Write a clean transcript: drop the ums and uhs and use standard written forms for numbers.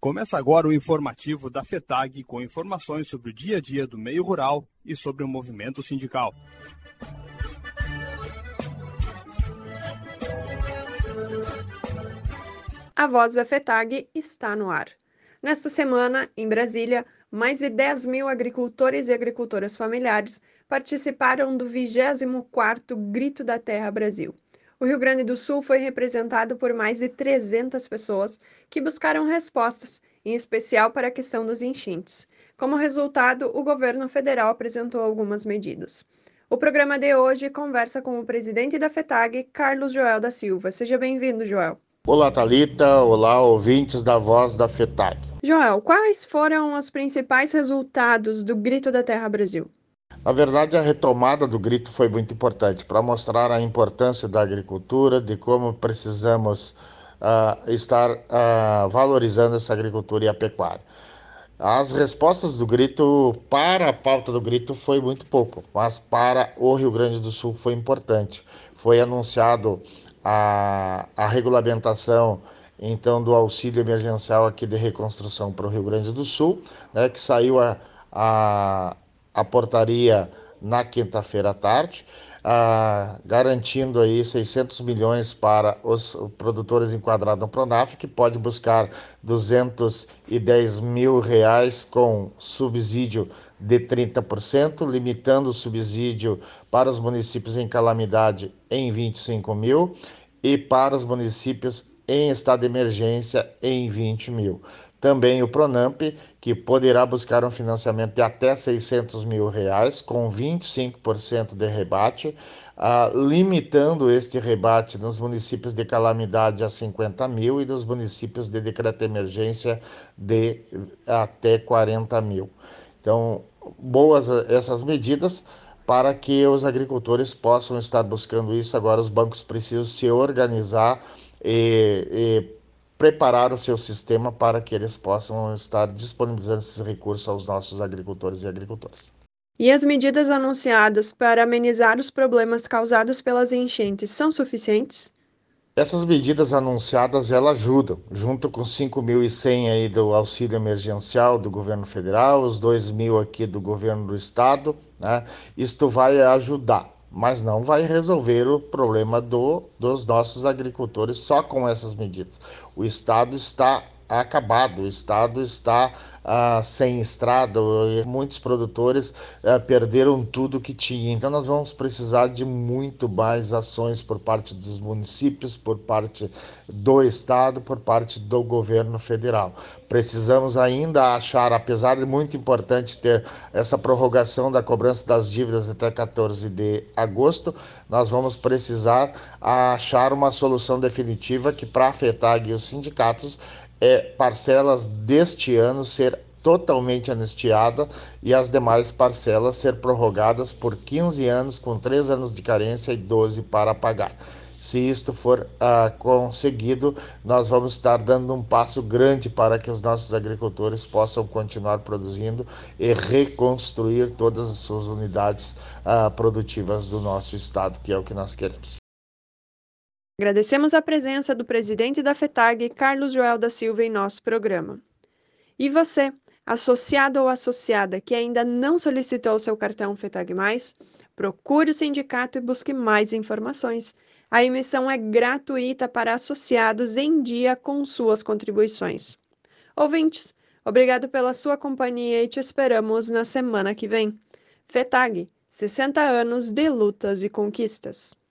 Começa agora o informativo da FETAG com informações sobre o dia a dia do meio rural e sobre o movimento sindical. A voz da FETAG está no ar. Nesta semana, em Brasília, mais de 10 mil agricultores e agricultoras familiares participaram do 24º Grito da Terra Brasil. O Rio Grande do Sul foi representado por mais de 300 pessoas que buscaram respostas, em especial para a questão das enchentes. Como resultado, o governo federal apresentou algumas medidas. O programa de hoje conversa com o presidente da FETAG, Carlos Joel da Silva. Seja bem-vindo, Joel. Olá, Thalita. Olá, ouvintes da voz da FETAG. Joel, quais foram os principais resultados do Grito da Terra Brasil? Na verdade, a retomada do grito foi muito importante para mostrar a importância da agricultura, de como precisamos estar valorizando essa agricultura e a pecuária. As respostas do grito para a pauta do grito foi muito pouco, mas para o Rio Grande do Sul foi importante. Foi anunciado a regulamentação então do auxílio emergencial aqui de reconstrução para o Rio Grande do Sul, né, que saiu a portaria na quinta-feira à tarde, garantindo aí 600 milhões para os produtores enquadrados no Pronaf, que pode buscar 210 mil reais com subsídio de 30%, limitando o subsídio para os municípios em calamidade em 25 mil e para os municípios em estado de emergência em 20 mil. Também o Pronamp, que poderá buscar um financiamento de até 600 mil reais, com 25% de rebate, limitando este rebate nos municípios de calamidade a 50 mil e nos municípios de decreto de emergência de até 40 mil. Então, boas essas medidas para que os agricultores possam estar buscando isso. Agora os bancos precisam se organizar e preparar o seu sistema para que eles possam estar disponibilizando esses recursos aos nossos agricultores e agricultoras. E as medidas anunciadas para amenizar os problemas causados pelas enchentes são suficientes? Essas medidas anunciadas, elas ajudam, junto com 5.100 aí do auxílio emergencial do governo federal, os 2.000 aqui do governo do estado, né? Isto vai ajudar, mas não vai resolver o problema dos nossos agricultores só com essas medidas. O estado está acabado, o estado está sem estrada, muitos produtores perderam tudo que tinha, então nós vamos precisar de muito mais ações por parte dos municípios, por parte do estado, por parte do governo federal. Precisamos ainda achar, apesar de muito importante ter essa prorrogação da cobrança das dívidas até 14 de agosto, nós vamos precisar achar uma solução definitiva que para a FETAG e os sindicatos parcelas deste ano ser totalmente anistiada e as demais parcelas ser prorrogadas por 15 anos, com 3 anos de carência e 12 para pagar. Se isto for conseguido, nós vamos estar dando um passo grande para que os nossos agricultores possam continuar produzindo e reconstruir todas as suas unidades produtivas do nosso estado, que é o que nós queremos. Agradecemos a presença do presidente da FETAG, Carlos Joel da Silva, em nosso programa. E você, associado ou associada que ainda não solicitou seu cartão FETAG+, procure o sindicato e busque mais informações. A emissão é gratuita para associados em dia com suas contribuições. Ouvintes, obrigado pela sua companhia e te esperamos na semana que vem. FETAG, 60 anos de lutas e conquistas.